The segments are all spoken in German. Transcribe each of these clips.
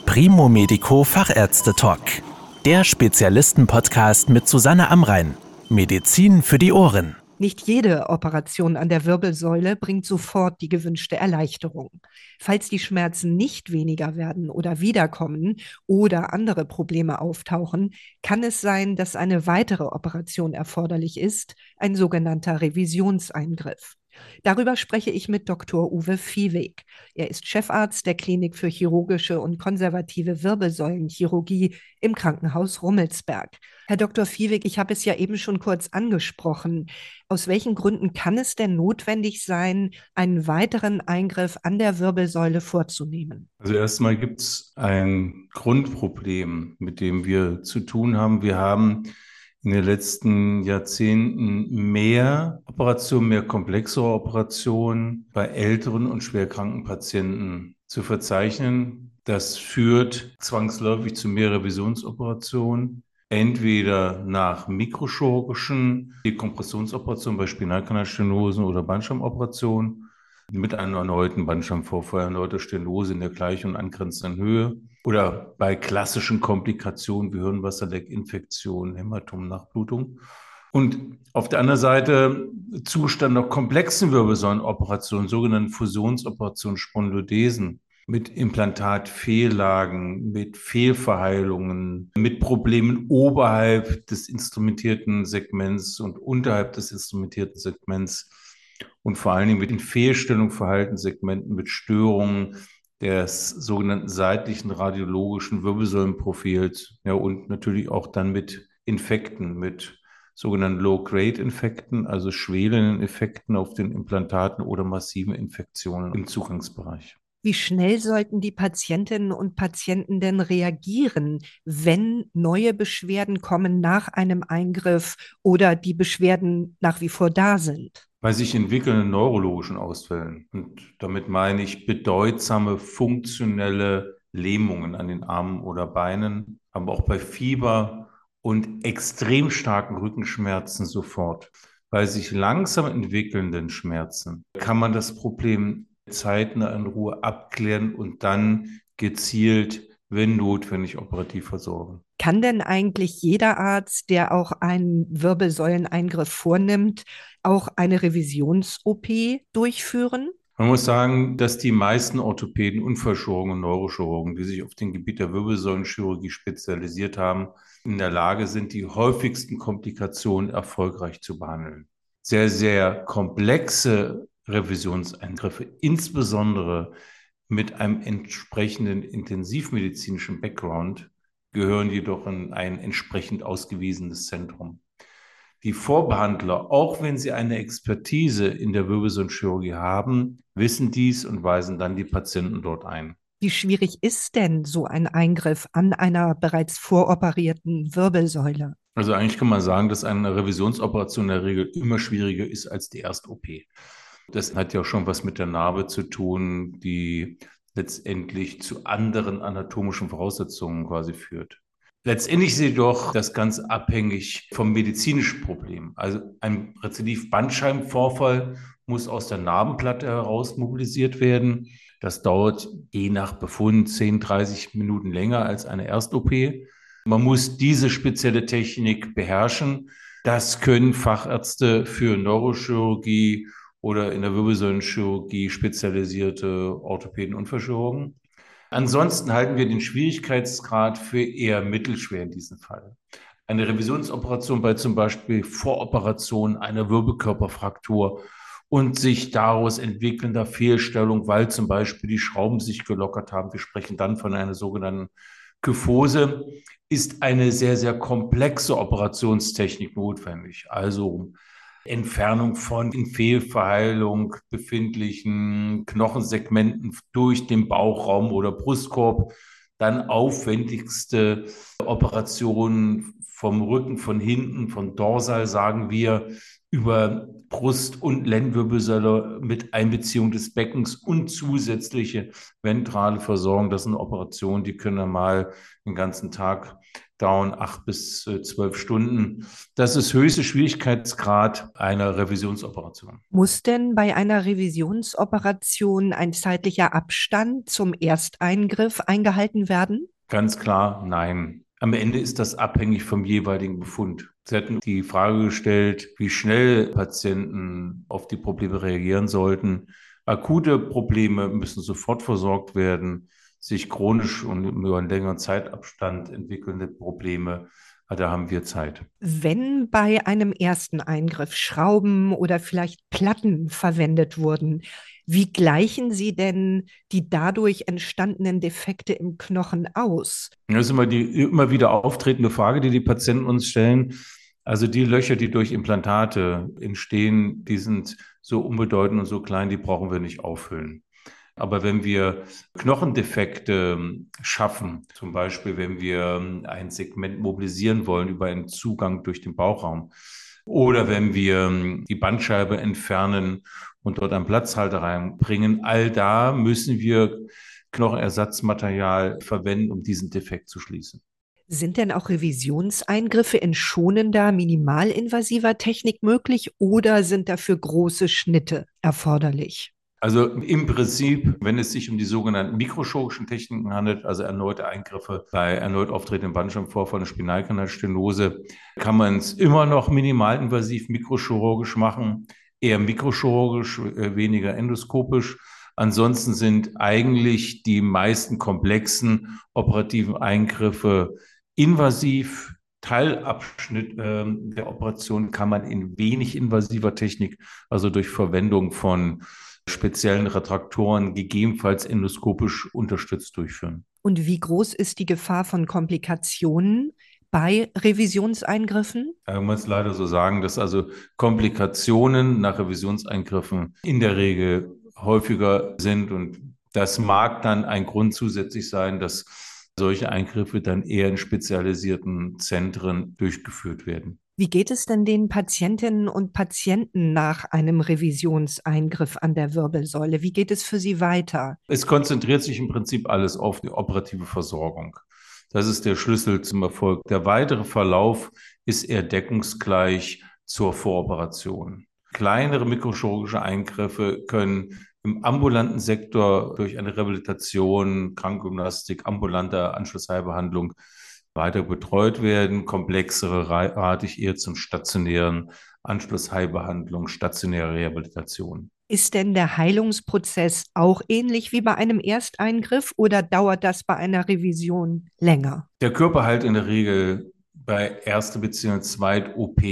Primo Medico Fachärzte-Talk. Der Spezialisten-Podcast mit Susanne Amrein. Medizin für die Ohren. Nicht jede Operation an der Wirbelsäule bringt sofort die gewünschte Erleichterung. Falls die Schmerzen nicht weniger werden oder wiederkommen oder andere Probleme auftauchen, kann es sein, dass eine weitere Operation erforderlich ist, ein sogenannter Revisionseingriff. Darüber spreche ich mit Dr. Uwe Viehweg. Er ist Chefarzt der Klinik für chirurgische und konservative Wirbelsäulenchirurgie im Krankenhaus Rummelsberg. Herr Dr. Viehweg, ich habe es ja eben schon kurz angesprochen. Aus welchen Gründen kann es denn notwendig sein, einen weiteren Eingriff an der Wirbelsäule vorzunehmen? Also erstmal gibt es ein Grundproblem, mit dem wir zu tun haben. Wir haben in den letzten Jahrzehnten mehr Operationen, mehr komplexere Operationen bei älteren und schwerkranken Patienten zu verzeichnen. Das führt zwangsläufig zu mehr Revisionsoperationen, entweder nach mikrochirurgischen Dekompressionsoperationen bei Spinalkanalstenosen oder Bandscheibenoperationen mit einem erneuten Bandscheibenvorfall, erneuter Stenose in der gleichen und angrenzenden Höhe. Oder bei klassischen Komplikationen wie Hirnwasserleckinfektion, Hämatom, Nachblutung. Und auf der anderen Seite Zustand nach komplexen Wirbelsäulenoperationen, sogenannten Fusionsoperationen, Spondylodesen, mit Implantatfehllagen, mit Fehlverheilungen, mit Problemen oberhalb des instrumentierten Segments und unterhalb des instrumentierten Segments und vor allen Dingen mit den Fehlstellungen Verhaltenssegmenten, mit Störungen des sogenannten seitlichen radiologischen Wirbelsäulenprofils, ja, und natürlich auch dann mit Infekten, mit sogenannten Low-Grade-Infekten, also schwelenden Effekten auf den Implantaten oder massiven Infektionen im Zugangsbereich. Wie schnell sollten die Patientinnen und Patienten denn reagieren, wenn neue Beschwerden kommen nach einem Eingriff oder die Beschwerden nach wie vor da sind? Bei sich entwickelnden neurologischen Ausfällen, und damit meine ich bedeutsame funktionelle Lähmungen an den Armen oder Beinen, aber auch bei Fieber und extrem starken Rückenschmerzen sofort. Bei sich langsam entwickelnden Schmerzen kann man das Problem zeitnah in Ruhe abklären und dann gezielt, wenn notwendig, operativ versorgen. Kann denn eigentlich jeder Arzt, der auch einen Wirbelsäuleneingriff vornimmt, auch eine Revisions-OP durchführen? Man muss sagen, dass die meisten Orthopäden, Unfallchirurgen und Neurochirurgen, die sich auf dem Gebiet der Wirbelsäulenchirurgie spezialisiert haben, in der Lage sind, die häufigsten Komplikationen erfolgreich zu behandeln. Sehr, sehr komplexe Revisionseingriffe, insbesondere mit einem entsprechenden intensivmedizinischen Background, gehören jedoch in ein entsprechend ausgewiesenes Zentrum. Die Vorbehandler, auch wenn sie eine Expertise in der Wirbelsäulenchirurgie haben, wissen dies und weisen dann die Patienten dort ein. Wie schwierig ist denn so ein Eingriff an einer bereits voroperierten Wirbelsäule? Also eigentlich kann man sagen, dass eine Revisionsoperation in der Regel immer schwieriger ist als die Erst-OP. Das hat ja schon was mit der Narbe zu tun, die letztendlich zu anderen anatomischen Voraussetzungen quasi führt. Letztendlich ist jedoch das Ganze abhängig vom medizinischen Problem. Also ein Rezidiv-Bandscheibenvorfall muss aus der Narbenplatte heraus mobilisiert werden. Das dauert je nach Befund 10, 30 Minuten länger als eine Erst-OP. Man muss diese spezielle Technik beherrschen. Das können Fachärzte für Neurochirurgie oder in der Wirbelsäulenchirurgie spezialisierte Orthopäden und Unfallchirurgen. Ansonsten halten wir den Schwierigkeitsgrad für eher mittelschwer in diesem Fall. Eine Revisionsoperation bei zum Beispiel Voroperation einer Wirbelkörperfraktur und sich daraus entwickelnder Fehlstellung, weil zum Beispiel die Schrauben sich gelockert haben, wir sprechen dann von einer sogenannten Kyphose, ist eine sehr, sehr komplexe Operationstechnik notwendig. Also Entfernung von in Fehlverheilung befindlichen Knochensegmenten durch den Bauchraum oder Brustkorb, dann aufwendigste Operationen vom Rücken, von hinten, von Dorsal, sagen wir, über Brust- und Lendenwirbelsäule mit Einbeziehung des Beckens und zusätzliche ventrale Versorgung. Das sind Operationen, die können mal den ganzen Tag dauern 8 bis 12 Stunden. Das ist höchster Schwierigkeitsgrad einer Revisionsoperation. Muss denn bei einer Revisionsoperation ein zeitlicher Abstand zum Ersteingriff eingehalten werden? Ganz klar, nein. Am Ende ist das abhängig vom jeweiligen Befund. Sie hatten die Frage gestellt, wie schnell Patienten auf die Probleme reagieren sollten. Akute Probleme müssen sofort versorgt werden. Sich chronisch und über einen längeren Zeitabstand entwickelnde Probleme, da haben wir Zeit. Wenn bei einem ersten Eingriff Schrauben oder vielleicht Platten verwendet wurden, wie gleichen Sie denn die dadurch entstandenen Defekte im Knochen aus? Das ist immer die immer wieder auftretende Frage, die Patienten uns stellen. Also die Löcher, die durch Implantate entstehen, die sind so unbedeutend und so klein, die brauchen wir nicht auffüllen. Aber wenn wir Knochendefekte schaffen, zum Beispiel wenn wir ein Segment mobilisieren wollen über einen Zugang durch den Bauchraum oder wenn wir die Bandscheibe entfernen und dort einen Platzhalter reinbringen, all da müssen wir Knochenersatzmaterial verwenden, um diesen Defekt zu schließen. Sind denn auch Revisionseingriffe in schonender, minimalinvasiver Technik möglich oder sind dafür große Schnitte erforderlich? Also im Prinzip, wenn es sich um die sogenannten mikrochirurgischen Techniken handelt, also erneute Eingriffe bei erneut auftretendem Bandscheibenvorfall und Spinalkanalstenose, kann man es immer noch minimalinvasiv mikrochirurgisch machen, eher mikrochirurgisch, weniger endoskopisch. Ansonsten sind eigentlich die meisten komplexen operativen Eingriffe invasiv. Teilabschnitt der Operation kann man in wenig invasiver Technik, also durch Verwendung von speziellen Retraktoren, gegebenenfalls endoskopisch unterstützt durchführen. Und wie groß ist die Gefahr von Komplikationen bei Revisionseingriffen? Man muss leider so sagen, dass also Komplikationen nach Revisionseingriffen in der Regel häufiger sind und das mag dann ein Grund zusätzlich sein, dass solche Eingriffe dann eher in spezialisierten Zentren durchgeführt werden. Wie geht es denn den Patientinnen und Patienten nach einem Revisionseingriff an der Wirbelsäule? Wie geht es für sie weiter? Es konzentriert sich im Prinzip alles auf die operative Versorgung. Das ist der Schlüssel zum Erfolg. Der weitere Verlauf ist eher deckungsgleich zur Voroperation. Kleinere mikrochirurgische Eingriffe können im ambulanten Sektor durch eine Rehabilitation, Krankengymnastik, ambulante Anschlussheilbehandlung weiter betreut werden. Komplexere rate ich eher zum stationären Anschlussheilbehandlung, stationäre Rehabilitation. Ist denn der Heilungsprozess auch ähnlich wie bei einem Ersteingriff oder dauert das bei einer Revision länger? Der Körper heilt in der Regel bei Erste- bzw. Zweit-OP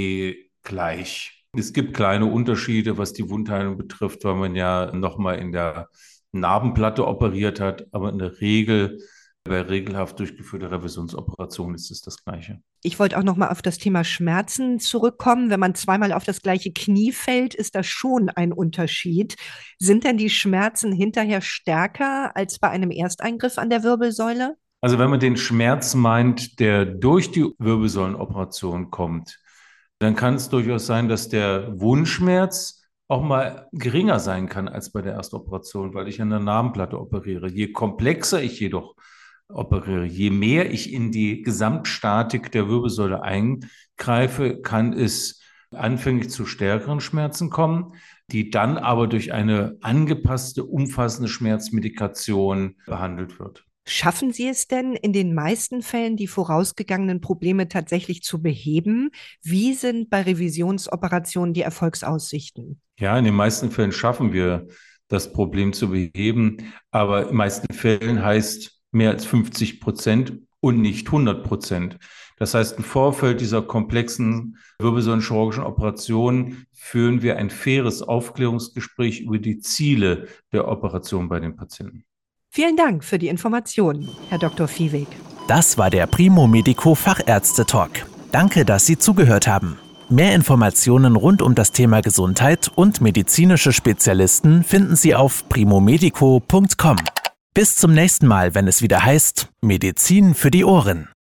gleich. Es gibt kleine Unterschiede, was die Wundheilung betrifft, weil man ja nochmal in der Narbenplatte operiert hat, aber in der Regel bei regelhaft durchgeführter Revisionsoperation ist es das Gleiche. Ich wollte auch noch mal auf das Thema Schmerzen zurückkommen. Wenn man zweimal auf das gleiche Knie fällt, ist das schon ein Unterschied. Sind denn die Schmerzen hinterher stärker als bei einem Ersteingriff an der Wirbelsäule? Also wenn man den Schmerz meint, der durch die Wirbelsäulenoperation kommt, dann kann es durchaus sein, dass der Wundschmerz auch mal geringer sein kann als bei der Erstoperation, weil ich an der Narbenplatte operiere. Je komplexer ich jedoch operiere, je mehr ich in die Gesamtstatik der Wirbelsäule eingreife, kann es anfänglich zu stärkeren Schmerzen kommen, die dann aber durch eine angepasste, umfassende Schmerzmedikation behandelt wird. Schaffen Sie es denn in den meisten Fällen, die vorausgegangenen Probleme tatsächlich zu beheben? Wie sind bei Revisionsoperationen die Erfolgsaussichten? Ja, in den meisten Fällen schaffen wir das Problem zu beheben, aber in den meisten Fällen heißt mehr als 50% und nicht 100%. Das heißt, im Vorfeld dieser komplexen wirbelsäulenchirurgischen Operation führen wir ein faires Aufklärungsgespräch über die Ziele der Operation bei den Patienten. Vielen Dank für die Informationen, Herr Dr. Viehweg. Das war der Primo Medico Fachärzte-Talk. Danke, dass Sie zugehört haben. Mehr Informationen rund um das Thema Gesundheit und medizinische Spezialisten finden Sie auf primomedico.com. Bis zum nächsten Mal, wenn es wieder heißt Medizin für die Ohren.